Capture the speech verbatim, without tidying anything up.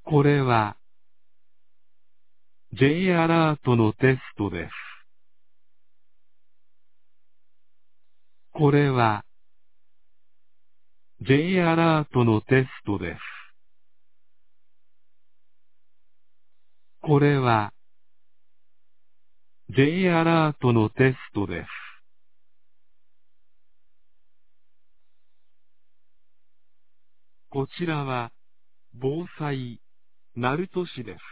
これは J アラートのテストです。これは J アラートのテストです。これは J アラートのテストです。こちらは防災、鳴門市です。